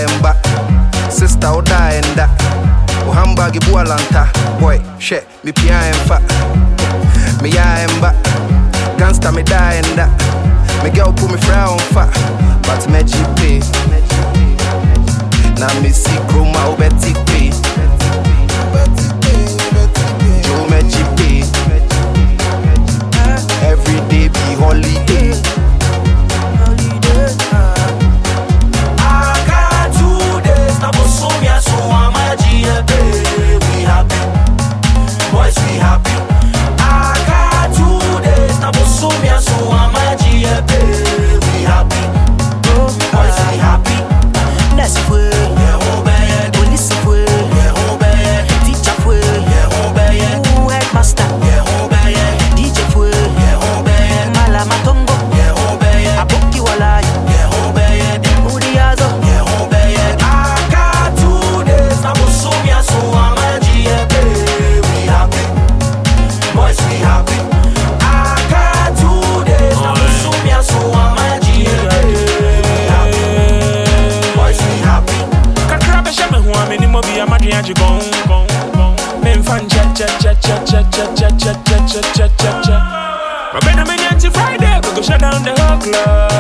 and back. Sister or die and that. Oh, handbag, Bualanta. Boy, shit, me pia and fat. Me ya and back. Gangsta me die and that. Me girl put me frown fat. But me GP. Now me see chroma or Betty P. Joe me GP. Every day be holiday. I got 2 days now, but so me so I'm a GP. We happy, boys we happy. I got 2 days now, but so me so I'm a GP. We happy, boys we happy. Let's play. Police play. Teacher play. Headmaster. DJ play. Malama Tongo. Aboki Walai. Uriazo. I got 2 days now, but so me so I'm a GP. We happy, boys we happy. I got 2 days now, but so me so I'm a GP. We happy, boys we happy. Kakrabe shame who am in mobi amadi ajigon. Men fan cha. Robena me Friday, we go shut down the whole club.